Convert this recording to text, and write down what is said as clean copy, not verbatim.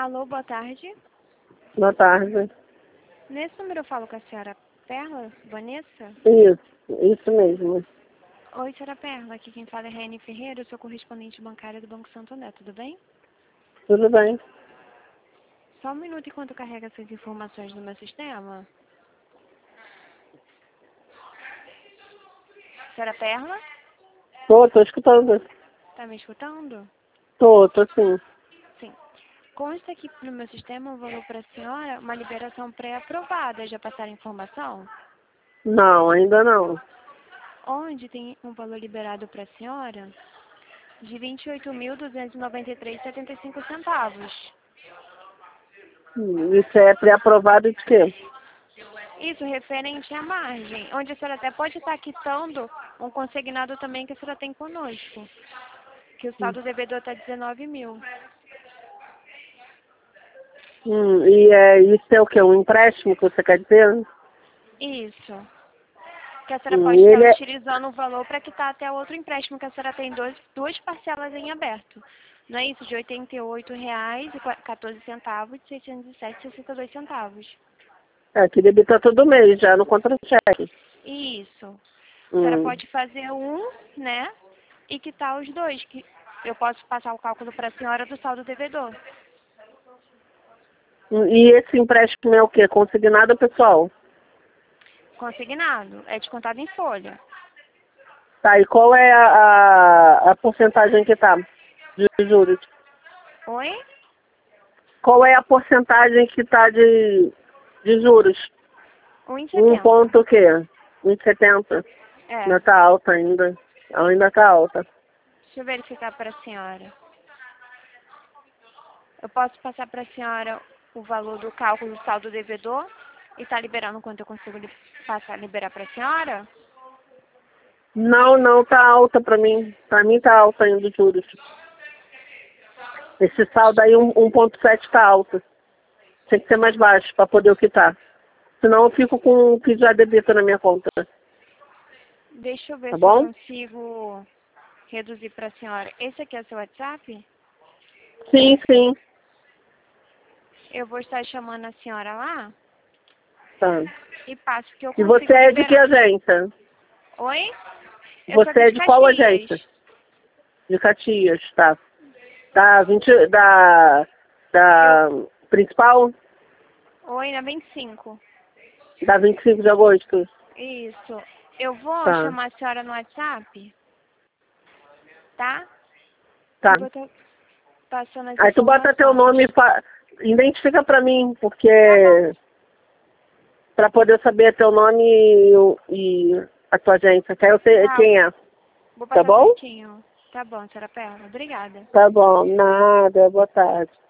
Alô, boa tarde. Boa tarde. Nesse número eu falo com a senhora Perla, Vanessa? Isso mesmo. Oi, senhora Perla, aqui quem fala é Raiane Ferreira, eu sou correspondente bancária do Banco Santander, tudo bem? Tudo bem. Só um minuto enquanto carrega essas informações no meu sistema. Senhora Perla, Tô escutando. tá me escutando? Tô sim. Sim. Consta aqui no meu sistema um valor para a senhora, uma liberação pré-aprovada. Já passaram a informação? Não, ainda não. Onde tem um valor liberado para a senhora de R$ 28.293,75. Isso é pré-aprovado de quê? Isso referente à margem, onde a senhora até pode estar quitando um consignado também que a senhora tem conosco, que o saldo devedor está 19 mil. Isso é o quê? Um empréstimo que você quer dizer? Isso. Que a senhora pode E estar ele é... utilizando o valor para quitar até outro empréstimo que a senhora tem duas parcelas em aberto. Não é isso? De R$ 88,14 de R$ 607,62. que debita todo mês já no contra-cheque. Isso. A senhora Hum. pode fazer um, né? E quitar os dois. Que eu posso passar o cálculo para a senhora do saldo devedor. E esse empréstimo é o quê? Consignado, pessoal? Consignado. É descontado em folha. Tá, e qual é a porcentagem que tá de juros? Oi? Qual é a porcentagem que tá de juros? 1 1,70. ponto o quê? 1,70. É. Ainda tá alta ainda. Ainda tá alta. Deixa eu verificar para a senhora. Eu posso passar para a senhora o valor do cálculo do saldo devedor e tá liberando quanto eu consigo liberar para a senhora? Não, tá alta pra mim. Pra mim tá alta ainda os juros. Esse saldo aí, 1,7 tá alto. Tem que ser mais baixo pra poder o quitar. Senão eu fico com o que já debita na minha conta. Deixa eu ver Tá se eu bom? consigo reduzir para a senhora. Esse aqui é o seu WhatsApp? Sim. Eu vou estar chamando a senhora lá Tá. e passo que eu E você consigo é de que liberar. agência? Oi? Eu sou Você aqui é de de qual Caxias. agência? De Caxias, tá. Da principal? Oi, na 25. Da 25 de agosto? Isso. Eu vou Tá. chamar a senhora no WhatsApp, tá? Tá. E vou estar passando as Aí tu bota teu informações. nome e identifica pra mim, porque Tá bom. pra poder saber teu nome e a tua agência, que aí eu sei Tá. quem é. Vou Tá passar bom? certinho. Tá bom, senhora Perla. Obrigada. Tá bom, nada, boa tarde.